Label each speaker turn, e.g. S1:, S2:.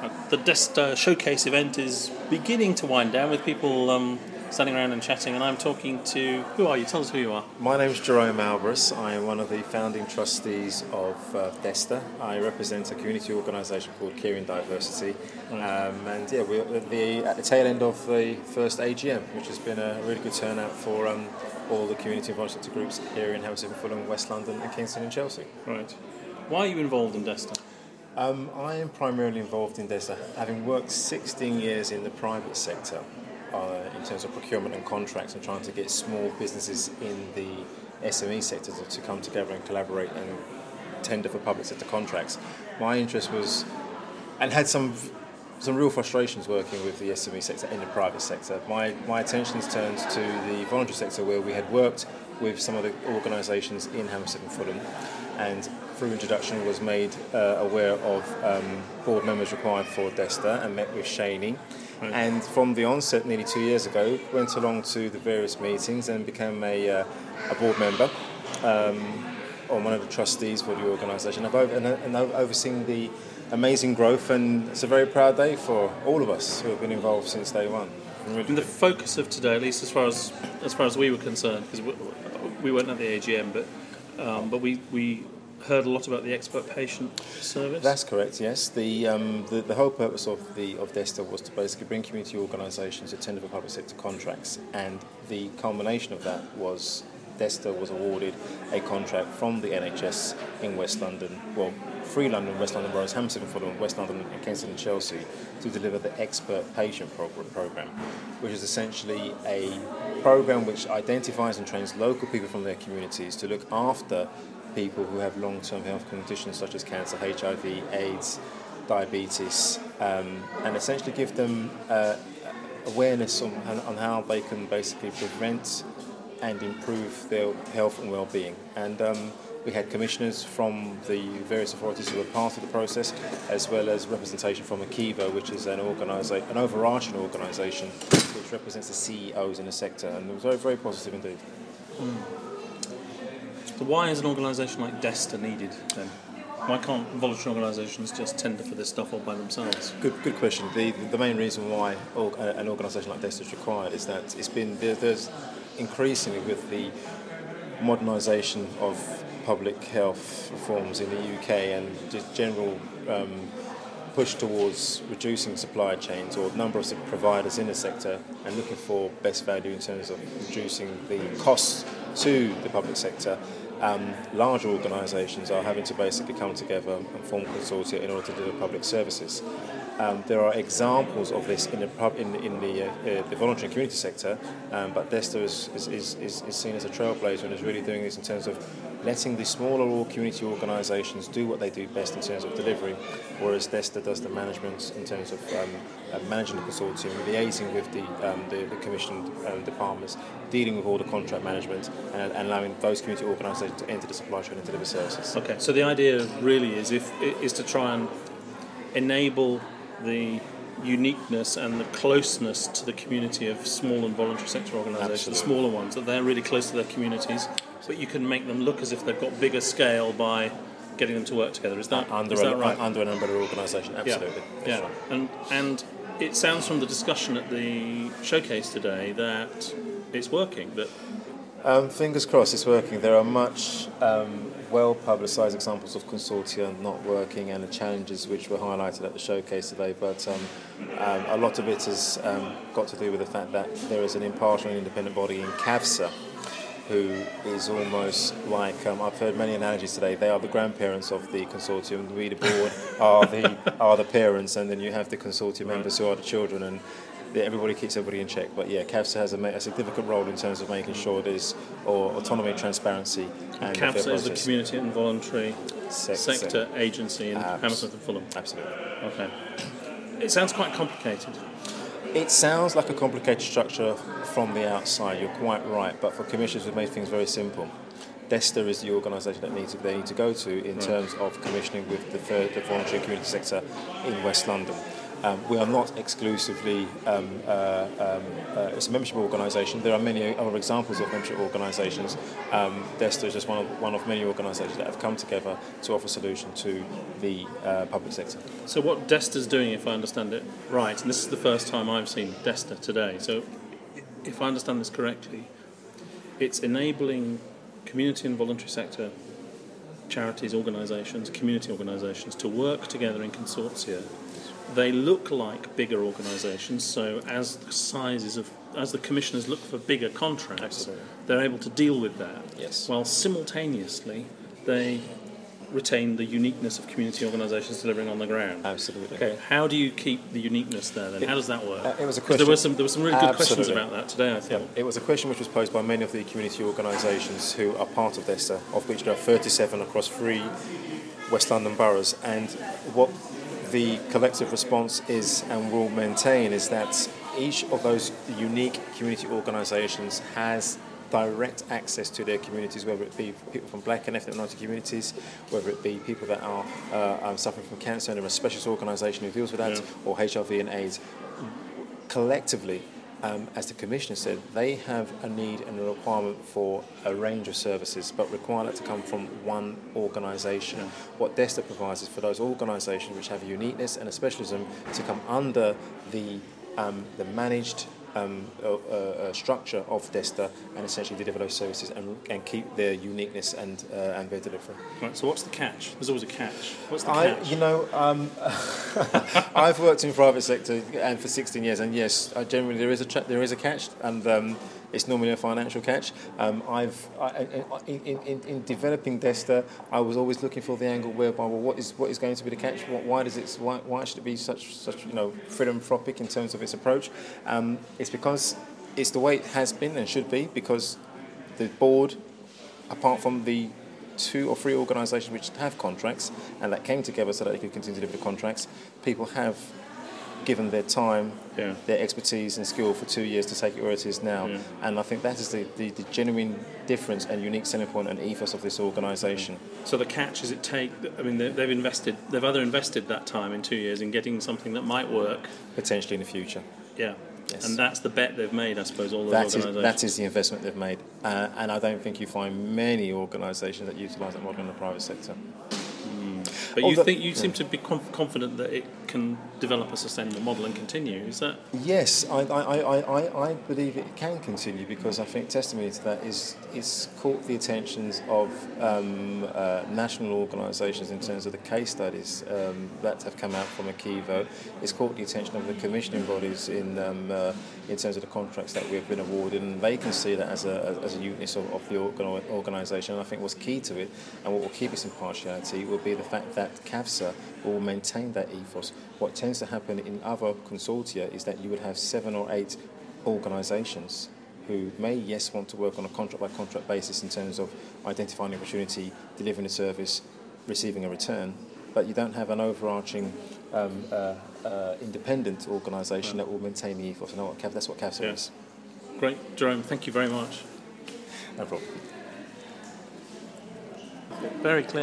S1: The Desta Showcase event is beginning to wind down with people standing around and chatting, and I'm talking to... Who are you? Tell us who you are.
S2: My name is Jerome Alvarez. I am one of the founding trustees of Desta. I represent a community organisation called Caring Diversity. And yeah, we're at the tail end of the first AGM, which has been a really good turnout for all the community and volunteer groups here in Hammersmith, Fulham, West London and Kingston and Chelsea.
S1: Right. Why are you involved in Desta?
S2: I am primarily involved in Desta, having worked 16 years in the private sector in terms of procurement and contracts and trying to get small businesses in the SME sector to come together and collaborate and tender for public sector contracts. My interest was, and had some real frustrations working with the SME sector in the private sector. My attentions turned to the voluntary sector, where we had worked with some of the organisations in Hammersmith and Fulham, and through introduction was made aware of board members required for Desta and met with Shaney. Right. And from the onset, nearly 2 years ago, went along to the various meetings and became a board member or one of the trustees for the organisation. I've overseen the amazing growth, and it's a very proud day for all of us who have been involved since day one.
S1: And the focus of today, at least as far as we were concerned, because we weren't at the AGM, but we heard a lot about the expert patient service.
S2: That's correct. Yes, the whole purpose of Desta was to basically bring community organisations to tender for public sector contracts, and the culmination of that was Desta was awarded a contract from the NHS in West London, well, 3 London, West London boroughs, Hammersmith and Fulham, West London and Kingston and Chelsea, to deliver the expert patient programme, which is essentially a programme which identifies and trains local people from their communities to look after people who have long-term health conditions such as cancer, HIV, AIDS, diabetes, and essentially give them awareness on how they can basically prevent and improve their health and well-being. And we had commissioners from the various authorities who were part of the process, as well as representation from Akiva, which is an overarching organisation which represents the CEOs in the sector, and it was very, very positive indeed.
S1: So why is an organisation like Desta needed then? Why can't voluntary organisations just tender for this stuff all by themselves?
S2: Good question. The main reason why an organisation like Desta is required is that there's increasingly, with the modernisation of public health reforms in the UK and just general push towards reducing supply chains or number of providers in the sector and looking for best value in terms of reducing the costs to the public sector, larger organisations are having to basically come together and form consortia in order to deliver public services. There are examples of this in the voluntary and community sector, but Desta is seen as a trailblazer and is really doing this in terms of letting the smaller or community organisations do what they do best in terms of delivery, whereas Desta does the management in terms of managing the consortium, liaising with the commissioned departments, dealing with all the contract management, and allowing those community organisations to enter the supply chain and deliver services.
S1: Okay, so the idea really is to try and enable the uniqueness and the closeness to the community of small and voluntary sector organisations, the smaller ones, that they're really close to their communities, but you can make them look as if they've got bigger scale by getting them to work together. Is that right?
S2: Under an umbrella organisation, absolutely.
S1: Yeah.
S2: Right.
S1: And it sounds from the discussion at the showcase today that it's working.
S2: Fingers crossed it's working. There are much well-publicised examples of consortia not working and the challenges which were highlighted at the showcase today, but a lot of it has got to do with the fact that there is an impartial and independent body in CAVSA who is almost like, I've heard many analogies today, they are the grandparents of the consortium, we the board are the parents, and then you have the consortium members who are the children, and everybody keeps everybody in check. But yeah, CAVSA has a significant role in terms of making sure there's autonomy, transparency, and
S1: CAVSA is the Community and Voluntary Sector Agency in Hammersmith and Fulham.
S2: Absolutely.
S1: Okay. It sounds quite complicated.
S2: It sounds like a complicated structure from the outside, you're quite right, but for commissioners we've made things very simple. Desta is the organisation that they need to go to in terms of commissioning with the voluntary and community sector in West London. We are not exclusively it's a membership organisation. There are many other examples of membership organisations. DESTA is just one of many organisations that have come together to offer a solution to the public sector.
S1: So what DESTA's doing, if I understand it right, and this is the first time I've seen DESTA today, so if I understand this correctly, it's enabling community and voluntary sector charities, organisations, community organisations to work together in consortia. They look like bigger organisations, so as the commissioners look for bigger contracts,
S2: Absolutely.
S1: they're able to deal with that.
S2: Yes.
S1: While simultaneously they retain the uniqueness of community organisations delivering on the ground.
S2: Absolutely.
S1: Okay, how do you keep the uniqueness there then? How does that work?
S2: It was a
S1: 'Cause
S2: question.
S1: there were some really good questions
S2: Absolutely.
S1: about that today, I thought.
S2: Yeah, it was a question which was posed by many of the community organisations who are part of DESTA, of which there are 37 across 3 West London boroughs. And what the collective response is and will maintain is that each of those unique community organisations has direct access to their communities, whether it be people from black and ethnic minority communities, whether it be people that are suffering from cancer and are a specialist organisation who deals with that, or HIV and AIDS. Collectively, as the Commissioner said, they have a need and a requirement for a range of services, but require that to come from one organisation. What DESTA provides is for those organisations which have a uniqueness and a specialism to come under the managed structure of DESTA and essentially deliver those services and keep their uniqueness and their delivery.
S1: Right, so what's the catch? There's always a catch. What's the catch?
S2: I've worked in private sector and for 16 years, and yes, generally there is a catch, and it's normally a financial catch. In developing DESTA, I was always looking for the angle whereby, well, what is going to be the catch? Why should it be such philanthropic in terms of its approach? It's because it's the way it has been and should be, because the board, apart from the 2 or 3 organisations which have contracts and that came together so that they could continue to deliver the contracts, people have given their time, their expertise and skill for 2 years to take it where it is now. And I think that is the genuine difference and unique selling point and ethos of this organisation.
S1: So the catch is they've either invested that time in 2 years in getting something that might work.
S2: Potentially in the future.
S1: Yeah.
S2: Yes.
S1: And that's the bet they've made, I suppose, all those organisations.
S2: That is the investment they've made. And I don't think you find many organisations that utilise that model in the private sector.
S1: But you seem to be confident that it can develop a sustainable model and continue. Is that?
S2: Yes, I believe it can continue, because I think testimony to that is it's caught the attentions of national organisations in terms of the case studies that have come out from Akivo. It's caught the attention of the commissioning bodies in terms of the contracts that we've been awarded, and they can see that as a uniqueness of the organisation. And I think what's key to it and what will keep its impartiality will be the fact that CAVSA will maintain that ethos. What tends to happen in other consortia is that you would have 7 or 8 organisations who may, yes, want to work on a contract-by-contract basis in terms of identifying the opportunity, delivering a service, receiving a return, but you don't have an overarching independent organisation that will maintain the ethos. And that's what CAVSA is.
S1: Great. Jerome, thank you very much.
S2: No problem.
S1: Very clear.